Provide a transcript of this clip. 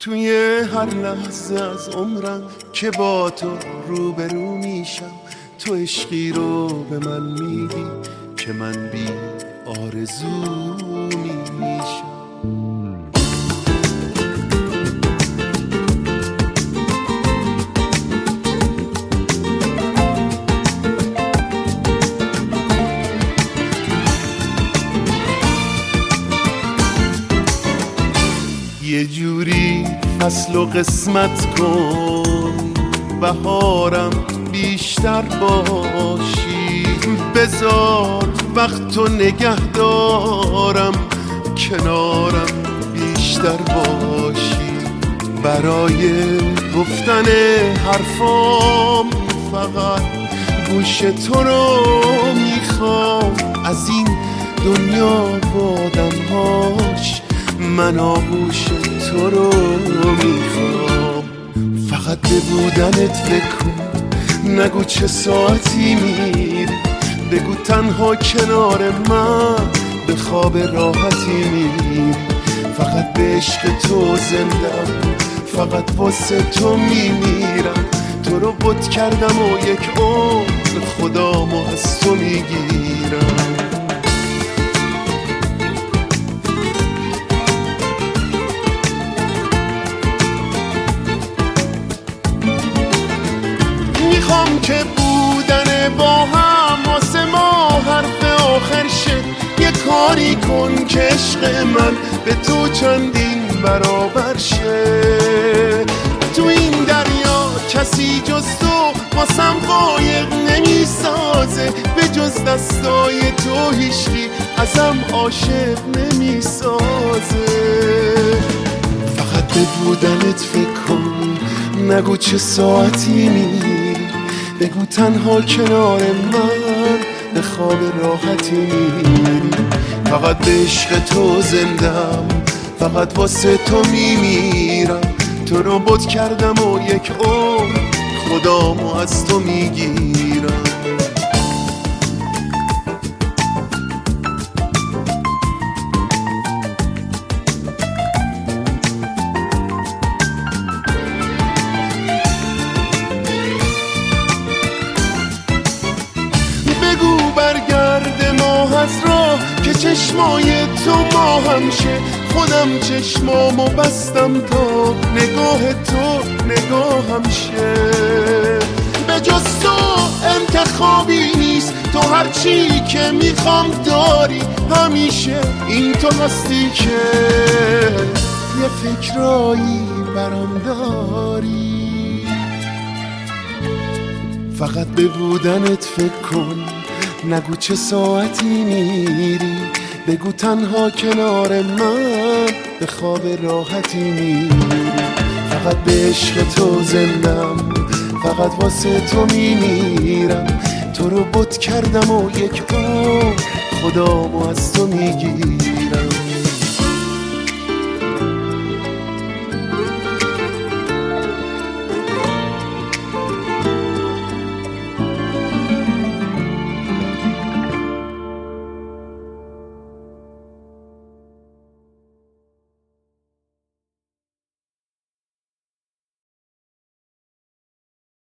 توی هر لحظه از عمرم که با تو روبرو میشم، تو عشقی رو به من میدی که من بی آرزو میشم. یه جوری فصل و قسمت کن، بهارم بیشتر باشی، بذار وقت و نگه دارم، کنارم بیشتر باشی. برای گفتن حرفام فقط گوش تو رو میخوام، از این دنیا و آدمهاش من آغوش تو رو میخوام. فقط به بودنت فکر کن، نگو چه ساعتی میری، بگو تنها کنار من به خواب راحتی میری. فقط به عشق تو زندم، فقط واسه تو میمیرم، تو رو بت کردم و یک عمر خدامو از تو میگیرم. میخوام که بودن با هم واسه ما حرف آخر شه، یه کاری کن که عشق من به تو چندین برابر شه. تو این دریا کسی جز تو واسم قایق نمیسازه، به جز دستای تو هیچکی ازم عاشق نمیسازه. فقط به بودنت فکر کن، نگو چه ساعتی میری، بگو تنها کنار من به خواب راحتی میری. فقط به عشق تو زندم، فقط واسه تو میمیرم، تو رو بت کردم و یک عمر خدامو از تو میگیرم. بگو برگرد ماه از راه که چشمای تو ماهم شه، خودم چشمامو بستم تا نگاه تو نگاهم شه. به جز تو انتخابی نیست، تو هرچی که میخوام داری، همیشه این تو هستی که یه فکرایی برام داری. فقط به بودنت فکر کن، نگو چه ساعتی میری، بگو تنها کنار من به خواب راحتی میری. فقط به عشق تو زندم، فقط واسه تو میمیرم، تو رو بت کردم و یک عمر خدامو از تو میگیرم.